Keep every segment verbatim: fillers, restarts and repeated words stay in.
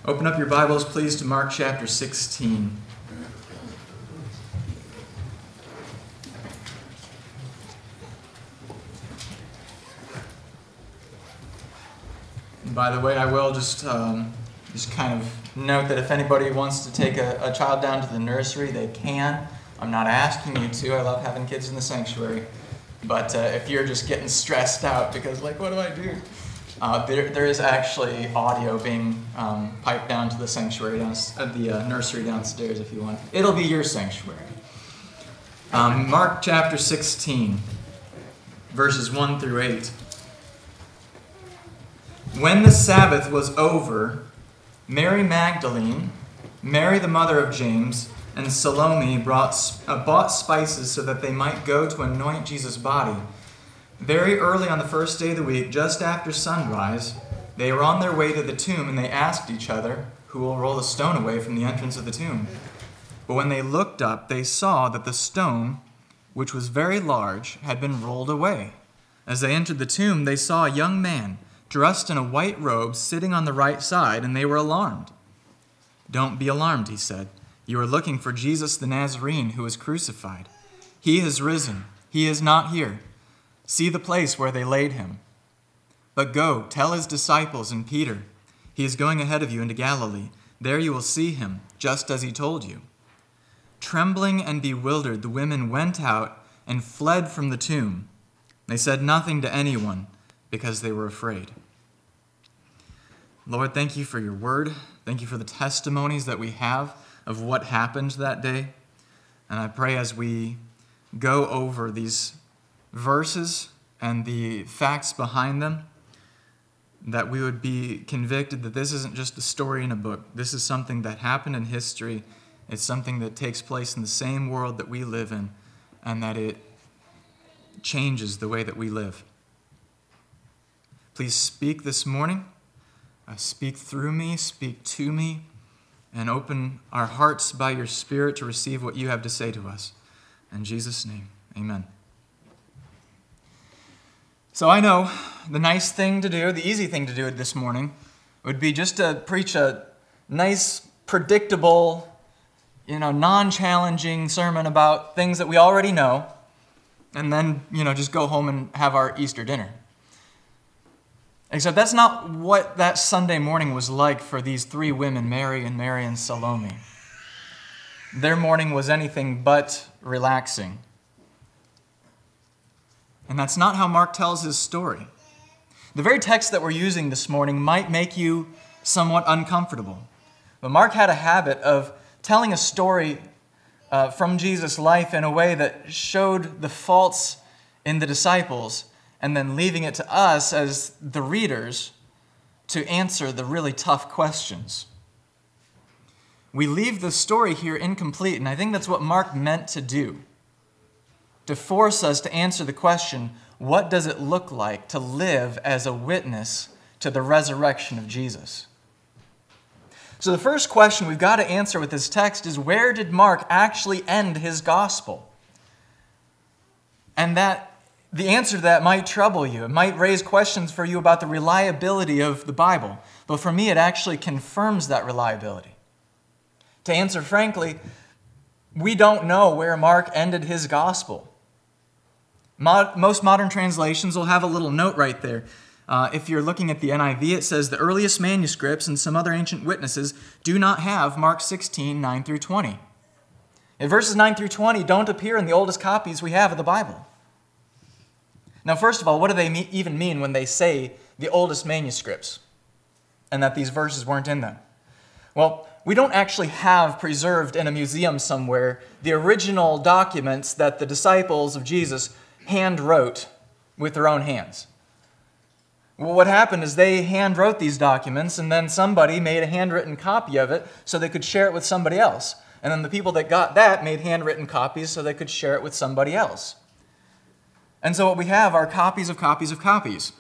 Open up your Bibles, please, to Mark chapter sixteen. And by the way, I will just um, just kind of note that if anybody wants to take a, a child down to the nursery, they can. I'm not asking you to. I love having kids in the sanctuary. But uh, if you're just getting stressed out because, like, what do I do? Uh, there, there is actually audio being um, piped down to the sanctuary, down, uh, the uh, nursery downstairs if you want. It'll be your sanctuary. Um, Mark chapter sixteen, verses one through eight. When the Sabbath was over, Mary Magdalene, Mary the mother of James, and Salome brought, uh, bought spices so that they might go to anoint Jesus' body. Very early on the first day of the week, just after sunrise, they were on their way to the tomb, and they asked each other, "Who will roll the stone away from the entrance of the tomb?" But when they looked up, they saw that the stone, which was very large, had been rolled away. As they entered the tomb, they saw a young man, dressed in a white robe, sitting on the right side, and they were alarmed. "Don't be alarmed," he said. "You are looking for Jesus the Nazarene, who was crucified. He has risen. He is not here. See the place where they laid him. But go, tell his disciples and Peter, he is going ahead of you into Galilee. There you will see him, just as he told you." Trembling and bewildered, the women went out and fled from the tomb. They said nothing to anyone because they were afraid. Lord, thank you for your word. Thank you for the testimonies that we have of what happened that day. And I pray as we go over these verses and the facts behind them, that we would be convicted that this isn't just a story in a book. This is something that happened in history. It's something that takes place in the same world that we live in, and that it changes the way that we live. Please speak this morning. Uh, speak through me, speak to me, and open our hearts by your Spirit to receive what you have to say to us. In Jesus' name, amen. So I know the nice thing to do, the easy thing to do this morning, would be just to preach a nice, predictable, you know, non-challenging sermon about things that we already know, and then, you know, just go home and have our Easter dinner. Except that's not what that Sunday morning was like for these three women, Mary and Mary and Salome. Their morning was anything but relaxing. And that's not how Mark tells his story. The very text that we're using this morning might make you somewhat uncomfortable. But Mark had a habit of telling a story uh, from Jesus' life in a way that showed the faults in the disciples, and then leaving it to us as the readers to answer the really tough questions. We leave the story here incomplete, and I think that's what Mark meant to do. To force us to answer the question, what does it look like to live as a witness to the resurrection of Jesus? So the first question we've got to answer with this text is, where did Mark actually end his gospel? And that the answer to that might trouble you. It might raise questions for you about the reliability of the Bible. But for me, it actually confirms that reliability. To answer frankly, we don't know where Mark ended his gospel. Most modern translations will have a little note right there. Uh, if you're looking at the N I V, it says the earliest manuscripts and some other ancient witnesses do not have Mark sixteen, nine through twenty. And verses nine through twenty don't appear in the oldest copies we have of the Bible. Now, first of all, what do they me- even mean when they say the oldest manuscripts and that these verses weren't in them? Well, we don't actually have preserved in a museum somewhere the original documents that the disciples of Jesus hand wrote with their own hands. Well, what happened is they hand wrote these documents, and then somebody made a handwritten copy of it so they could share it with somebody else. And then the people that got that made handwritten copies so they could share it with somebody else. And so what we have are copies of copies of copies.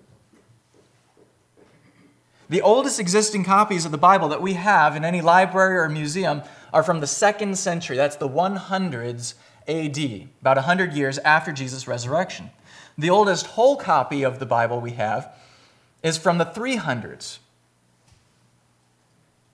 The oldest existing copies of the Bible that we have in any library or museum are from the second century. That's the hundreds A D, about one hundred years after Jesus' resurrection. The oldest whole copy of the Bible we have is from the three hundreds.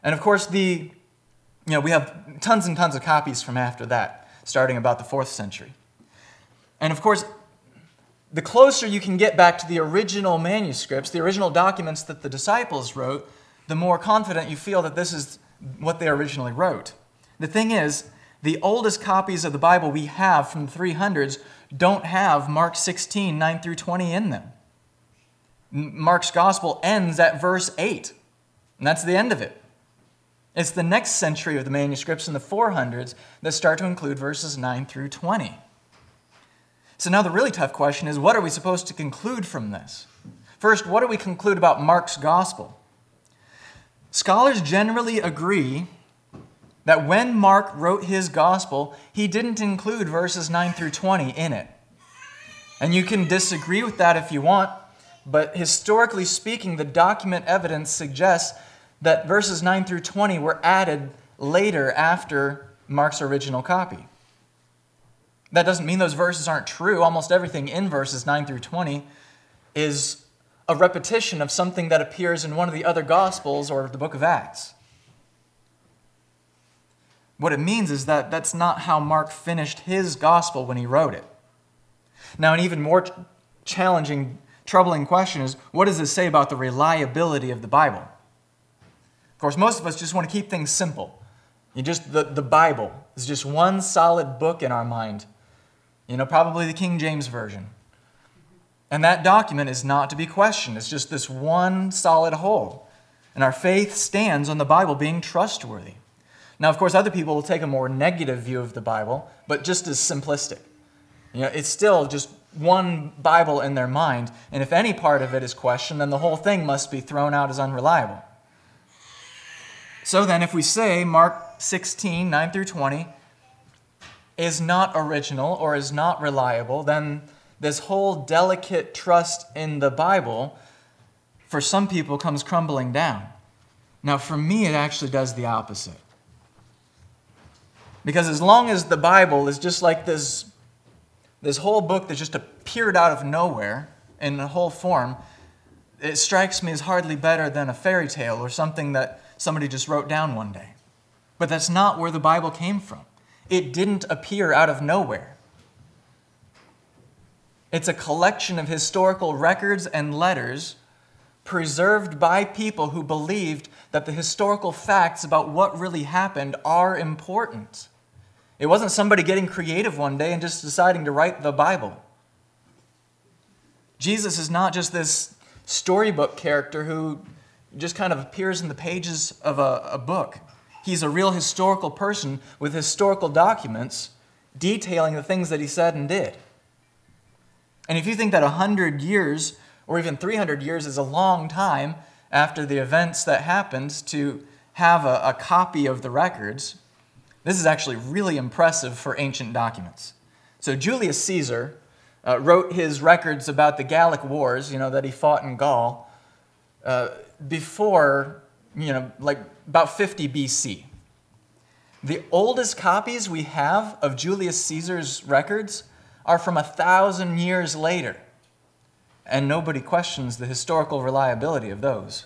And of course, the you know, we have tons and tons of copies from after that, starting about the fourth century. And of course, the closer you can get back to the original manuscripts, the original documents that the disciples wrote, the more confident you feel that this is what they originally wrote. The thing is, the oldest copies of the Bible we have from the three hundreds don't have Mark sixteen, nine through twenty in them. Mark's gospel ends at verse eight, and that's the end of it. It's the next century of the manuscripts in the four hundreds that start to include verses nine through twenty. So now the really tough question is, what are we supposed to conclude from this? First, what do we conclude about Mark's gospel? Scholars generally agree that when Mark wrote his gospel, he didn't include verses nine through twenty in it. And you can disagree with that if you want, but historically speaking, the document evidence suggests that verses nine through twenty were added later after Mark's original copy. That doesn't mean those verses aren't true. Almost everything in verses nine through twenty is a repetition of something that appears in one of the other Gospels or the book of Acts. What it means is that that's not how Mark finished his gospel when he wrote it. Now, an even more challenging, troubling question is, what does this say about the reliability of the Bible? Of course, most of us just want to keep things simple. You just the, the Bible is just one solid book in our mind. You know, probably the King James Version. And that document is not to be questioned. It's just this one solid whole. And our faith stands on the Bible being trustworthy. Now, of course, other people will take a more negative view of the Bible, but just as simplistic. You know, it's still just one Bible in their mind, and if any part of it is questioned, then the whole thing must be thrown out as unreliable. So then, if we say Mark sixteen, nine through twenty is not original or is not reliable, then this whole delicate trust in the Bible, for some people, comes crumbling down. Now, for me, it actually does the opposite. Because as long as the Bible is just like this, this whole book that just appeared out of nowhere in a whole form, it strikes me as hardly better than a fairy tale or something that somebody just wrote down one day. But that's not where the Bible came from. It didn't appear out of nowhere. It's a collection of historical records and letters preserved by people who believed that the historical facts about what really happened are important. It wasn't somebody getting creative one day and just deciding to write the Bible. Jesus is not just this storybook character who just kind of appears in the pages of a, a book. He's a real historical person with historical documents detailing the things that he said and did. And if you think that one hundred years or even three hundred years is a long time after the events that happened to have a, a copy of the records, this is actually really impressive for ancient documents. So Julius Caesar uh, wrote his records about the Gallic Wars, you know, that he fought in Gaul, uh, before, you know, like about fifty B C. The oldest copies we have of Julius Caesar's records are from a thousand years later, and nobody questions the historical reliability of those.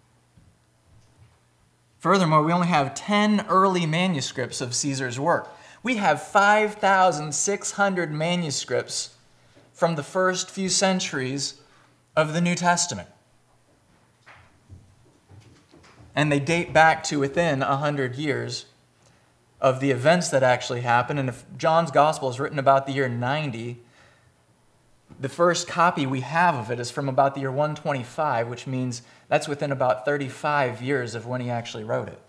Furthermore, we only have ten early manuscripts of Caesar's work. We have five thousand six hundred manuscripts from the first few centuries of the New Testament. And they date back to within one hundred years of the events that actually happened. And if John's Gospel is written about the year ninety, the first copy we have of it is from about the year one twenty-five, which means that's within about thirty-five years of when he actually wrote it.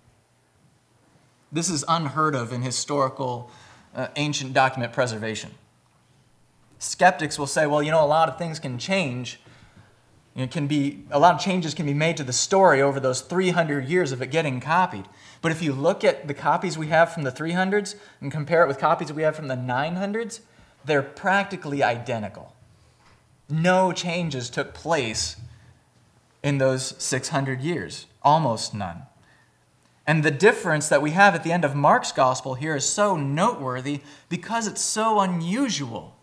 This is unheard of in historical uh, ancient document preservation. Skeptics will say, well, you know, a lot of things can change. It can be, a lot of changes can be made to the story over those three hundred years of it getting copied. But if you look at the copies we have from the three hundreds and compare it with copies we have from the nine hundreds, they're practically identical. No changes took place in those six hundred years, almost none. And the difference that we have at the end of Mark's gospel here is so noteworthy because it's so unusual.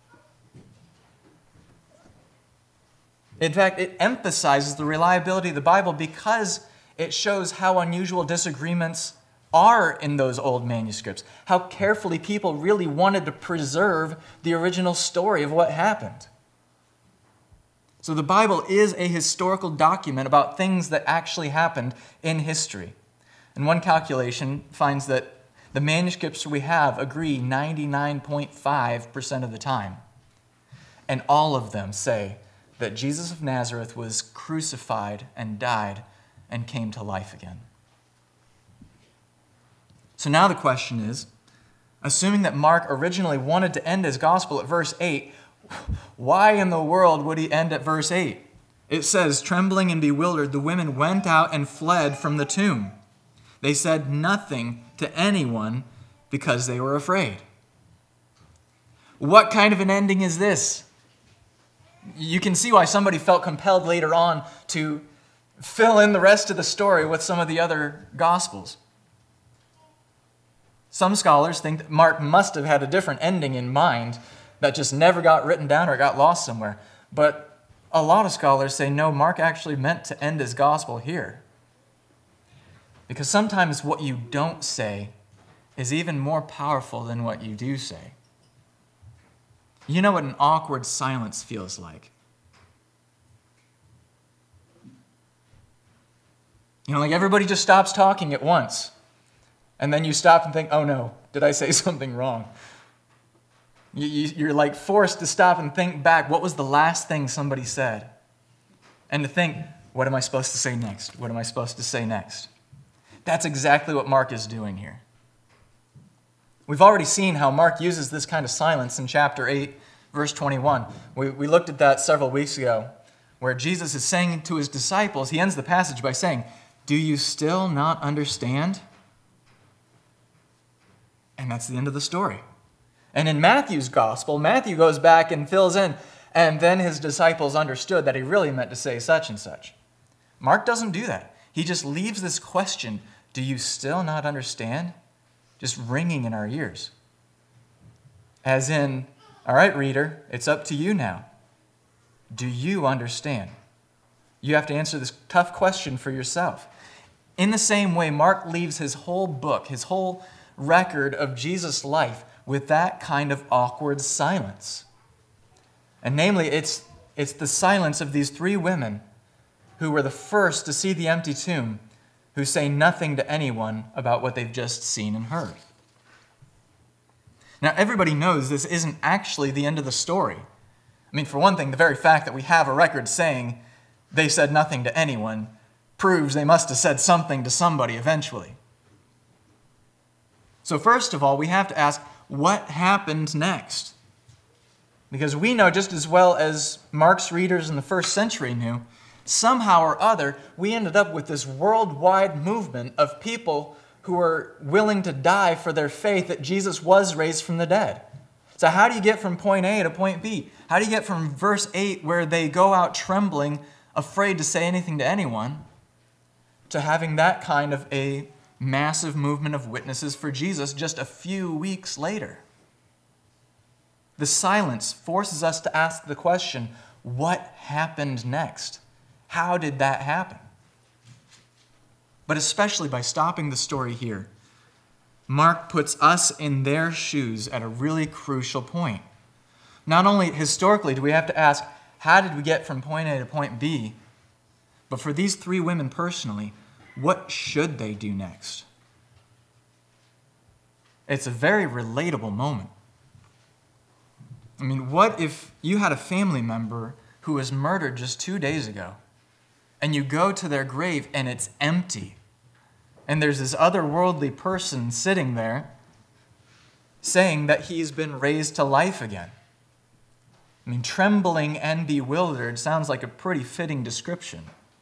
In fact, it emphasizes the reliability of the Bible because it shows how unusual disagreements are in those old manuscripts, how carefully people really wanted to preserve the original story of what happened. So the Bible is a historical document about things that actually happened in history. And one calculation finds that the manuscripts we have agree ninety-nine point five percent of the time. And all of them say that Jesus of Nazareth was crucified and died and came to life again. So now the question is, assuming that Mark originally wanted to end his gospel at verse eight, why in the world would he end at verse eight? It says, trembling and bewildered, the women went out and fled from the tomb. They said nothing to anyone because they were afraid. What kind of an ending is this? You can see why somebody felt compelled later on to fill in the rest of the story with some of the other Gospels. Some scholars think that Mark must have had a different ending in mind that just never got written down or got lost somewhere. But a lot of scholars say, no, Mark actually meant to end his gospel here. Because sometimes what you don't say is even more powerful than what you do say. You know what an awkward silence feels like. You know, like everybody just stops talking at once. And then you stop and think, oh no, did I say something wrong? You, you, you're like forced to stop and think back, what was the last thing somebody said? And to think, what am I supposed to say next? What am I supposed to say next? That's exactly what Mark is doing here. We've already seen how Mark uses this kind of silence in chapter eight, verse twenty-one. We, we looked at that several weeks ago, where Jesus is saying to his disciples, he ends the passage by saying, do you still not understand? And that's the end of the story. And in Matthew's gospel, Matthew goes back and fills in, and then his disciples understood that he really meant to say such and such. Mark doesn't do that. He just leaves this question, do you still not understand? Just ringing in our ears. As in, all right, reader, it's up to you now. Do you understand? You have to answer this tough question for yourself. In the same way, Mark leaves his whole book, his whole record of Jesus' life with that kind of awkward silence. And namely, it's, it's the silence of these three women who were the first to see the empty tomb, who say nothing to anyone about what they've just seen and heard. Now, everybody knows this isn't actually the end of the story. I mean, for one thing, the very fact that we have a record saying they said nothing to anyone proves they must have said something to somebody eventually. So first of all, we have to ask, what happened next? Because we know just as well as Mark's readers in the first century knew, somehow or other, we ended up with this worldwide movement of people who were willing to die for their faith that Jesus was raised from the dead. So how do you get from point A to point B? How do you get from verse eight, where they go out trembling, afraid to say anything to anyone, to having that kind of a massive movement of witnesses for Jesus just a few weeks later? The silence forces us to ask the question, what happened next? How did that happen? But especially by stopping the story here, Mark puts us in their shoes at a really crucial point. Not only historically do we have to ask, how did we get from point A to point B? But for these three women personally, what should they do next? It's a very relatable moment. I mean, what if you had a family member who was murdered just two days ago, and you go to their grave and it's empty, and there's this otherworldly person sitting there saying that he's been raised to life again? I mean, trembling and bewildered sounds like a pretty fitting description.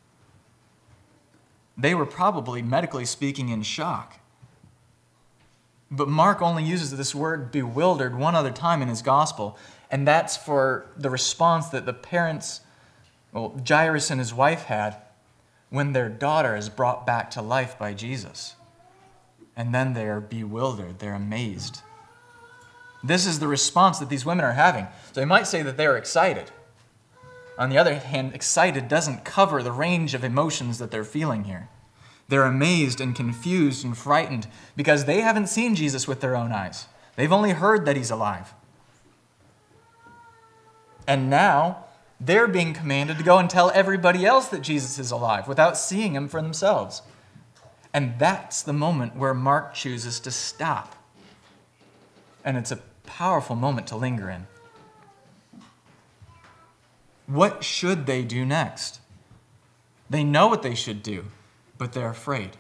They were probably, medically speaking, in shock. But Mark only uses this word bewildered one other time in his gospel, and that's for the response that the parents, well, Jairus and his wife had when their daughter is brought back to life by Jesus. And then they are bewildered, they're amazed. This is the response that these women are having. So you might say that they're excited. On the other hand, excited doesn't cover the range of emotions that they're feeling here. They're amazed and confused and frightened because they haven't seen Jesus with their own eyes. They've only heard that he's alive. And now they're being commanded to go and tell everybody else that Jesus is alive without seeing him for themselves. And that's the moment where Mark chooses to stop. And it's a powerful moment to linger in. What should they do next? They know what they should do, but they're afraid.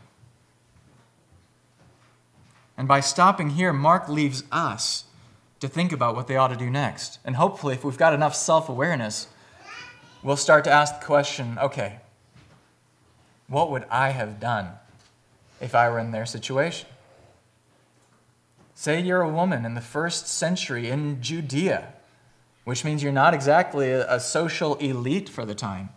And by stopping here, Mark leaves us to think about what they ought to do next. And hopefully, if we've got enough self-awareness, we'll start to ask the question, okay, what would I have done if I were in their situation? Say you're a woman in the first century in Judea, which means you're not exactly a, a social elite for the time.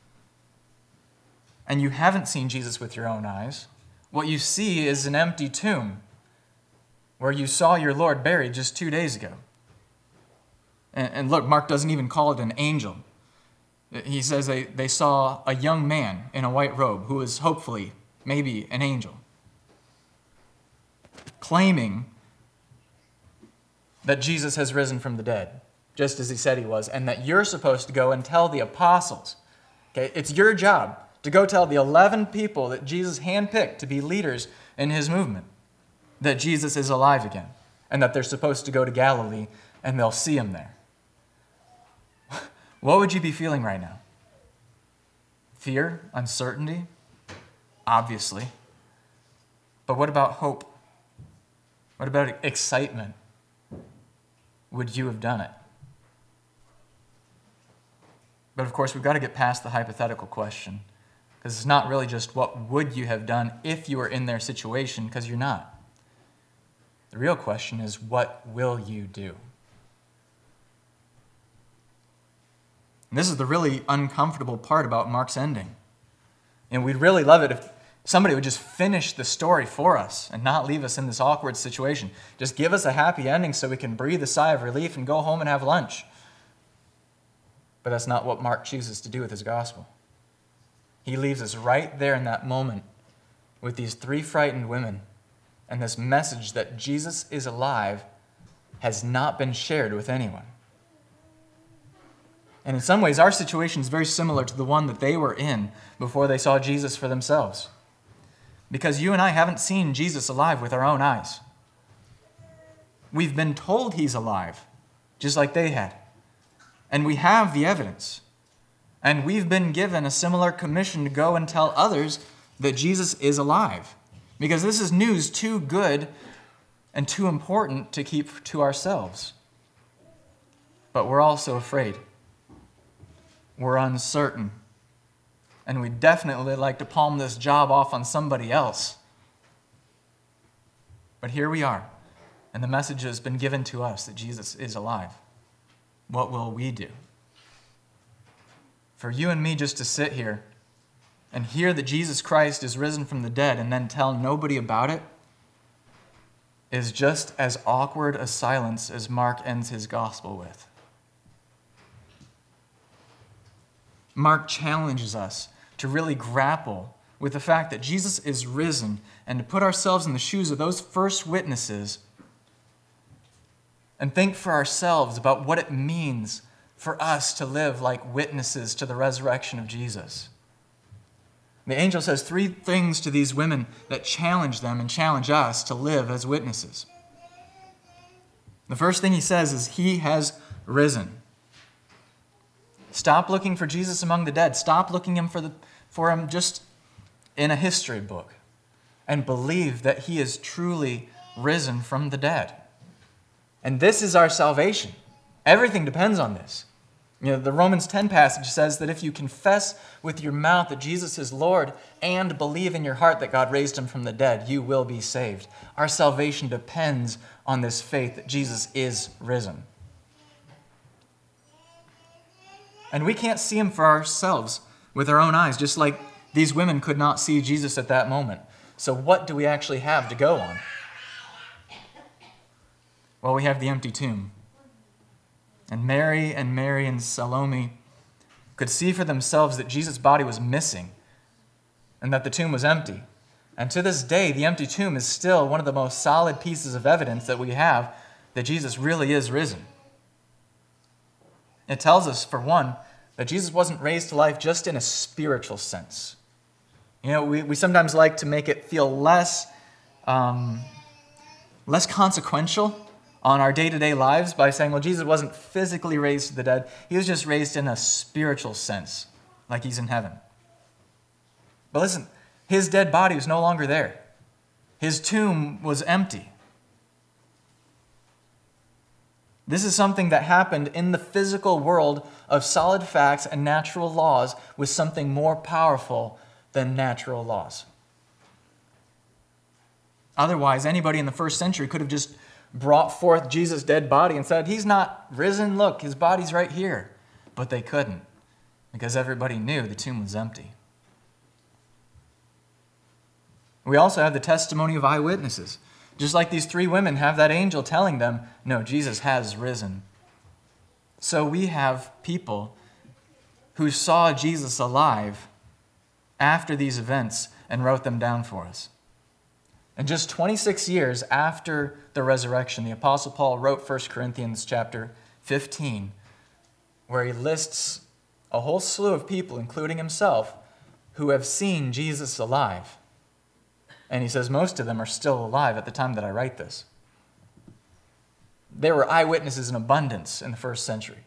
And you haven't seen Jesus with your own eyes. What you see is an empty tomb where you saw your Lord buried just two days ago. And, and look, Mark doesn't even call it an angel. He says they, they saw a young man in a white robe who was hopefully maybe an angel, claiming that Jesus has risen from the dead, just as he said he was, and that you're supposed to go and tell the apostles. Okay, it's your job to go tell the eleven people that Jesus handpicked to be leaders in his movement that Jesus is alive again, and that they're supposed to go to Galilee and they'll see him there. What would you be feeling right now? Fear? Uncertainty? Obviously. But what about hope? What about excitement? Would you have done it? But of course, we've got to get past the hypothetical question, because it's not really just what would you have done if you were in their situation, because you're not. The real question is, what will you do? And this is the really uncomfortable part about Mark's ending. And we'd really love it if somebody would just finish the story for us and not leave us in this awkward situation. Just give us a happy ending so we can breathe a sigh of relief and go home and have lunch. But that's not what Mark chooses to do with his gospel. He leaves us right there in that moment with these three frightened women and this message that Jesus is alive has not been shared with anyone. And in some ways, our situation is very similar to the one that they were in before they saw Jesus for themselves. Because you and I haven't seen Jesus alive with our own eyes. We've been told he's alive, just like they had. And we have the evidence. And we've been given a similar commission to go and tell others that Jesus is alive. Because this is news too good and too important to keep to ourselves. But we're also afraid. We're uncertain. And we definitely like to palm this job off on somebody else. But here we are, and the message has been given to us that Jesus is alive. What will we do? For you and me just to sit here and hear that Jesus Christ is risen from the dead and then tell nobody about it is just as awkward a silence as Mark ends his gospel with. Mark challenges us to really grapple with the fact that Jesus is risen and to put ourselves in the shoes of those first witnesses and think for ourselves about what it means for us to live like witnesses to the resurrection of Jesus. The angel says three things to these women that challenge them and challenge us to live as witnesses. The first thing he says is, he has risen. Stop looking for Jesus among the dead. Stop looking him for, the, for him just in a history book. And believe that he is truly risen from the dead. And this is our salvation. Everything depends on this. You know, the Romans ten passage says that if you confess with your mouth that Jesus is Lord and believe in your heart that God raised him from the dead, you will be saved. Our salvation depends on this faith that Jesus is risen. And we can't see him for ourselves with our own eyes, just like these women could not see Jesus at that moment. So what do we actually have to go on? Well, we have the empty tomb. And Mary and Mary and Salome could see for themselves that Jesus' body was missing and that the tomb was empty. And to this day, the empty tomb is still one of the most solid pieces of evidence that we have that Jesus really is risen. It tells us, for one, that Jesus wasn't raised to life just in a spiritual sense. You know, we, we sometimes like to make it feel less, um, less consequential on our day-to-day lives by saying, well, Jesus wasn't physically raised to the dead. He was just raised in a spiritual sense, like he's in heaven. But listen, his dead body was no longer there. His tomb was empty. This is something that happened in the physical world of solid facts and natural laws with something more powerful than natural laws. Otherwise, anybody in the first century could have just brought forth Jesus' dead body and said, he's not risen, look, his body's right here. But they couldn't, because everybody knew the tomb was empty. We also have the testimony of eyewitnesses. Just like these three women have that angel telling them, no, Jesus has risen. So we have people who saw Jesus alive after these events and wrote them down for us. And just twenty-six years after the resurrection, the Apostle Paul wrote First Corinthians chapter fifteen, where he lists a whole slew of people, including himself, who have seen Jesus alive. And he says most of them are still alive at the time that I write this. There were eyewitnesses in abundance in the first century.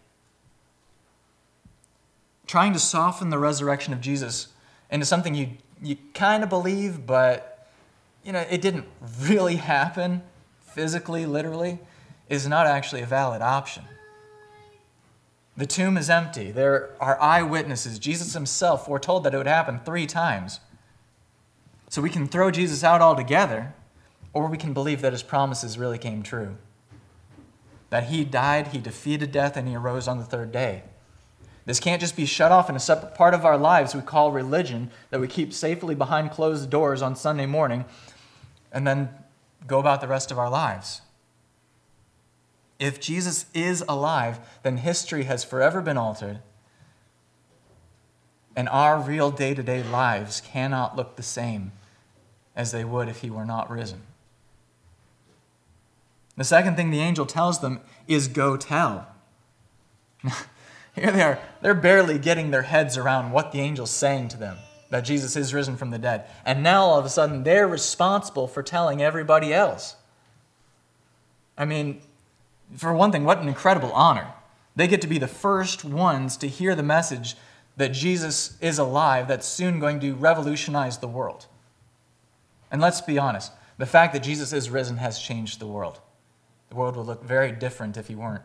Trying to soften the resurrection of Jesus into something you, you kind of believe, but you know, it didn't really happen physically, literally, is not actually a valid option. The tomb is empty. There are eyewitnesses. Jesus himself foretold that it would happen three times. So we can throw Jesus out altogether, or we can believe that his promises really came true. That he died, he defeated death, and he arose on the third day. This can't just be shut off in a separate part of our lives we call religion, that we keep safely behind closed doors on Sunday morning, and then go about the rest of our lives. If Jesus is alive, then history has forever been altered, and our real day-to-day lives cannot look the same as they would if he were not risen. The second thing the angel tells them is go tell. Here they are. They're barely getting their heads around what the angel's saying to them, that Jesus is risen from the dead. And now all of a sudden they're responsible for telling everybody else. I mean, for one thing, what an incredible honor. They get to be the first ones to hear the message that Jesus is alive, that's soon going to revolutionize the world. And let's be honest, the fact that Jesus is risen has changed the world. The world would look very different if he weren't.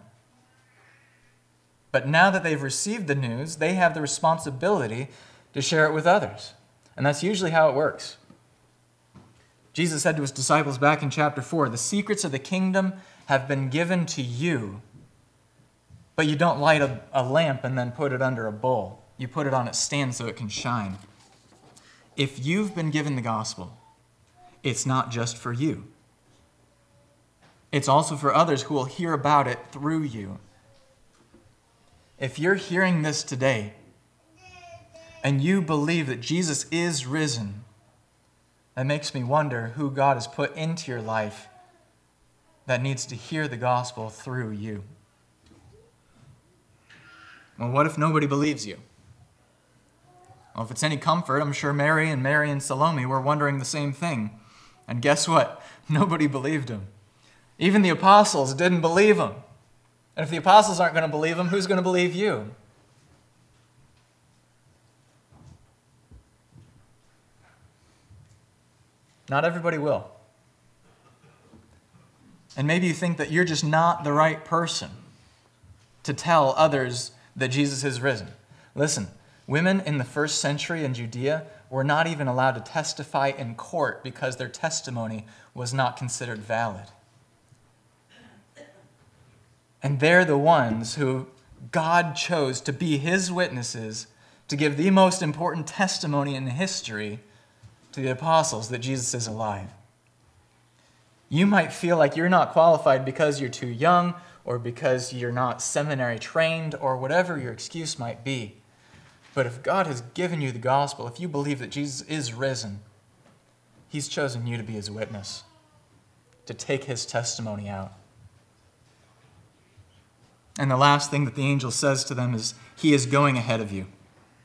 But now that they've received the news, they have the responsibility to share it with others. And that's usually how it works. Jesus said to his disciples back in chapter four, the secrets of the kingdom have been given to you, but you don't light a, a lamp and then put it under a bowl. You put it on its stand so it can shine. If you've been given the gospel, it's not just for you. It's also for others who will hear about it through you. If you're hearing this today and you believe that Jesus is risen, that makes me wonder who God has put into your life that needs to hear the gospel through you. Well, what if nobody believes you? Well, if it's any comfort, I'm sure Mary and Mary and Salome were wondering the same thing. And guess what? Nobody believed him. Even the apostles didn't believe him. And if the apostles aren't going to believe him, who's going to believe you? Not everybody will. And maybe you think that you're just not the right person to tell others that Jesus is risen. Listen, women in the first century in Judea were not even allowed to testify in court because their testimony was not considered valid. And they're the ones who God chose to be his witnesses to give the most important testimony in history to the apostles that Jesus is alive. You might feel like you're not qualified because you're too young or because you're not seminary trained or whatever your excuse might be. But if God has given you the gospel, if you believe that Jesus is risen, He's chosen you to be his witness, to take his testimony out. And the last thing that the angel says to them is, he is going ahead of you.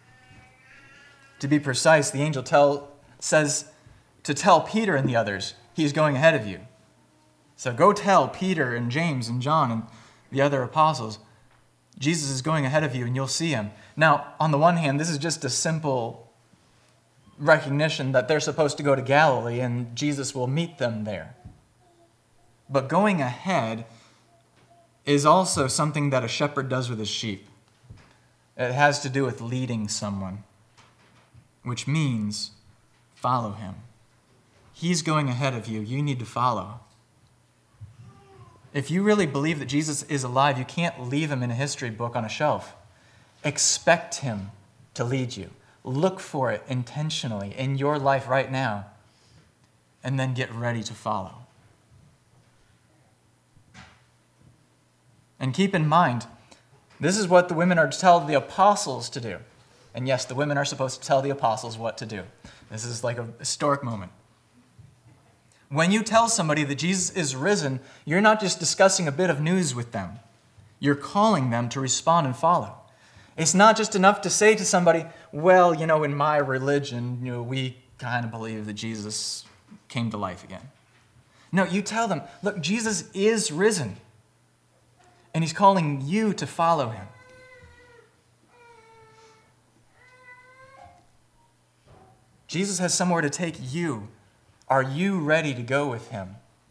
To be precise, the angel tell, says to tell Peter and the others, he is going ahead of you. So go tell Peter and James and John and the other apostles, Jesus is going ahead of you and you'll see him. Now, on the one hand, this is just a simple recognition that they're supposed to go to Galilee and Jesus will meet them there. But going ahead is also something that a shepherd does with his sheep. It has to do with leading someone, which means follow him. He's going ahead of you. You need to follow. If you really believe that Jesus is alive, you can't leave him in a history book on a shelf. Expect him to lead you. Look for it intentionally in your life right now, and then get ready to follow. And keep in mind, this is what the women are to tell the apostles to do. And yes, the women are supposed to tell the apostles what to do. This is like a historic moment. When you tell somebody that Jesus is risen, you're not just discussing a bit of news with them. You're calling them to respond and follow. It's not just enough to say to somebody, well, you know, in my religion, you know, we kind of believe that Jesus came to life again. No, you tell them, look, Jesus is risen. And he's calling you to follow him. Jesus has somewhere to take you. Are you ready to go with him?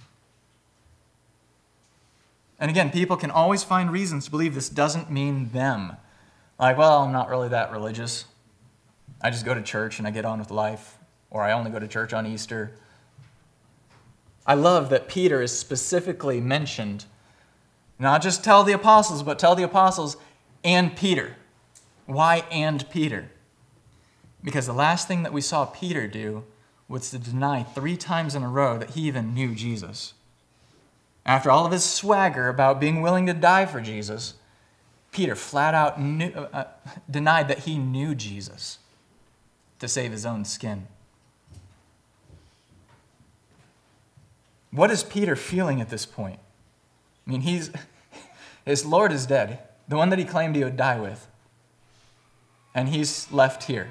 And again, people can always find reasons to believe this doesn't mean them. Like, well, I'm not really that religious. I just go to church and I get on with life. Or I only go to church on Easter. I love that Peter is specifically mentioned. Not just tell the apostles, but tell the apostles and Peter. Why and Peter? Because the last thing that we saw Peter do was to deny three times in a row that he even knew Jesus. After all of his swagger about being willing to die for Jesus, Peter flat out knew, uh, denied that he knew Jesus to save his own skin. What is Peter feeling at this point? I mean, he's his Lord is dead, the one that he claimed he would die with, and he's left here.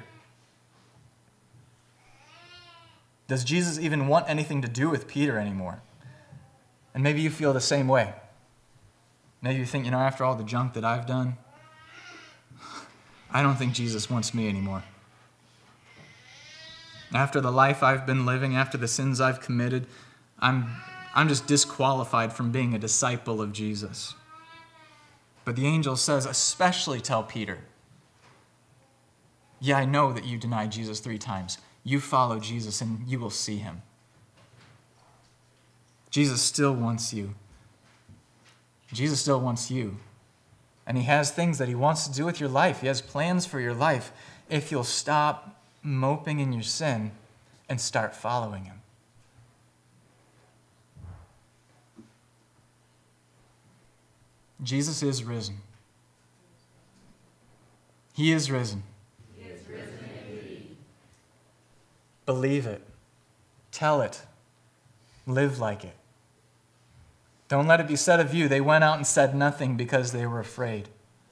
Does Jesus even want anything to do with Peter anymore? And maybe you feel the same way. Maybe you think, you know, after all the junk that I've done, I don't think Jesus wants me anymore. After the life I've been living, after the sins I've committed, I'm, I'm just disqualified from being a disciple of Jesus. But the angel says, especially tell Peter, yeah, I know that you denied Jesus three times. You follow Jesus and you will see him. Jesus still wants you. Jesus still wants you. And he has things that he wants to do with your life. He has plans for your life if you'll stop moping in your sin and start following him. Jesus is risen. He is risen. Believe it. Tell it. Live like it. Don't let it be said of you, they went out and said nothing because they were afraid.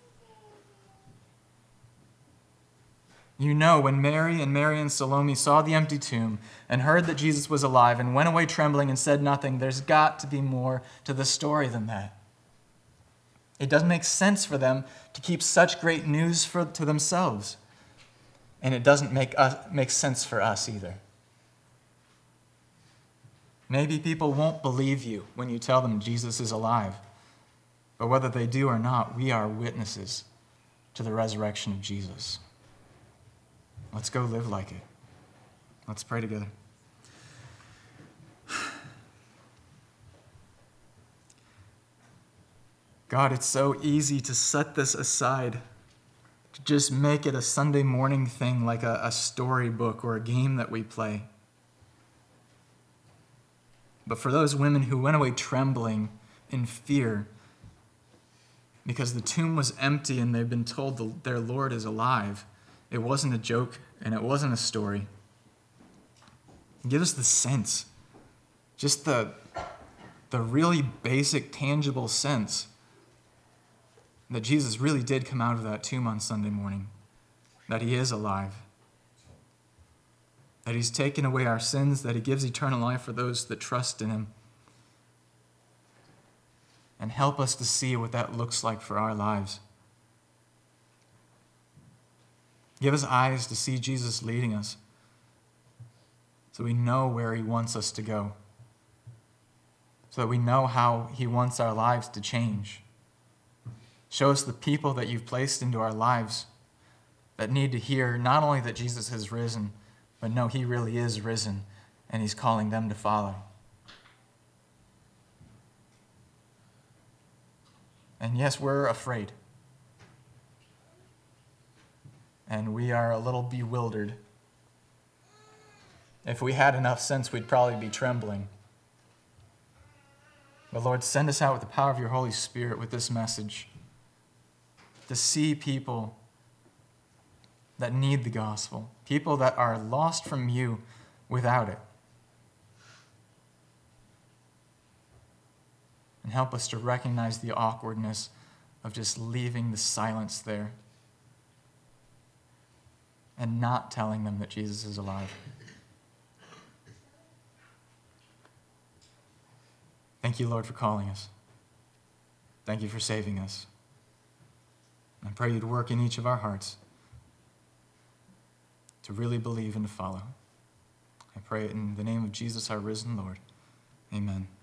You know, when Mary and Mary and Salome saw the empty tomb and heard that Jesus was alive and went away trembling and said nothing, there's got to be more to the story than that. It doesn't make sense for them to keep such great news for, to themselves. And it doesn't make us, make sense for us either. Maybe people won't believe you when you tell them Jesus is alive. But whether they do or not, we are witnesses to the resurrection of Jesus. Let's go live like it. Let's pray together. God, it's so easy to set this aside, to just make it a Sunday morning thing like a, a storybook or a game that we play. But for those women who went away trembling in fear because the tomb was empty and they've been told the, their Lord is alive, it wasn't a joke and it wasn't a story. Give us the sense, just the, the really basic, tangible sense that Jesus really did come out of that tomb on Sunday morning, that he is alive, that he's taken away our sins, that he gives eternal life for those that trust in him. And help us to see what that looks like for our lives. Give us eyes to see Jesus leading us, so we know where he wants us to go, so that we know how he wants our lives to change. Show us the people that you've placed into our lives that need to hear not only that Jesus has risen, but no, he really is risen, and he's calling them to follow. And yes, we're afraid. And we are a little bewildered. If we had enough sense, we'd probably be trembling. But Lord, send us out with the power of your Holy Spirit with this message, to see people that need the gospel, people that are lost from you without it. And help us to recognize the awkwardness of just leaving the silence there and not telling them that Jesus is alive. Thank you, Lord, for calling us. Thank you for saving us. I pray you'd work in each of our hearts to really believe and to follow. I pray it in the name of Jesus, our risen Lord. Amen.